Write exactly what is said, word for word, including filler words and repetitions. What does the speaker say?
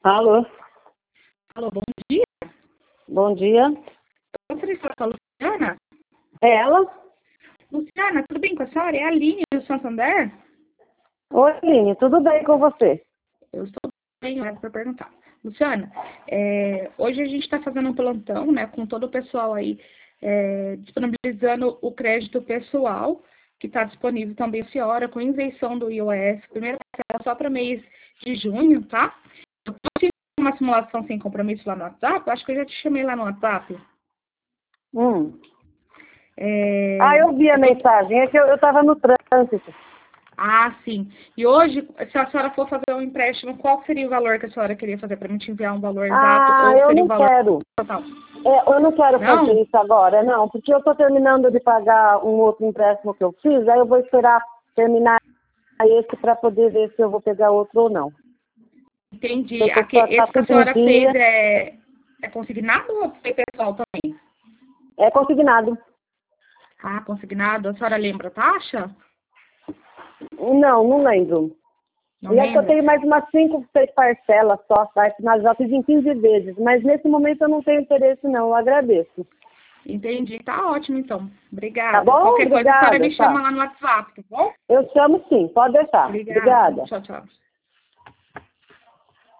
Alô, Alô, bom dia. bom dia. Eu gostaria de falar com a Luciana. É ela? Luciana, tudo bem com a senhora? É a Aline do Santander? Oi, Aline, tudo bem com você? Eu estou bem, mas para perguntar. Luciana, é, hoje a gente está fazendo um plantão, né, com todo o pessoal aí, é, disponibilizando o crédito pessoal, que está disponível também essa hora, com isenção do I O S, primeira parcela só para mês de junho, tá? Eu posso ir uma simulação sem compromisso lá no WhatsApp? Eu acho que eu já te chamei lá no WhatsApp. Hum. Ah, É, eu vi a eu tô- mensagem, é que eu estava no trânsito. Ah, sim. E hoje, se a senhora for fazer um empréstimo, qual seria o valor que a senhora queria fazer para mim te enviar um valor exato Ah, ou eu seria o não valor quero. total? É, eu não quero fazer Não? isso agora, não, porque eu estou terminando de pagar um outro empréstimo que eu fiz, aí eu vou esperar terminar esse para poder ver se eu vou pegar outro ou não. Entendi. Eu tô, Aqui, tá esse que a tudo em senhora fez dia, é, é consignado ou foi pessoal também? é consignado. Ah, consignado. A senhora lembra a taxa? Não, não lembro. Não E acho que eu lembra? tenho mais umas cinco, seis parcelas só, tá? Mas já fiz em quinze vezes. Mas nesse momento eu não tenho interesse, não. Eu agradeço. Entendi. Tá ótimo, então. Tá Obrigada. bom? Qualquer coisa a senhora Obrigada. me chama Tá. lá no WhatsApp, tá bom? Eu chamo sim. Pode deixar. Obrigada. Obrigada. Tchau, tchau.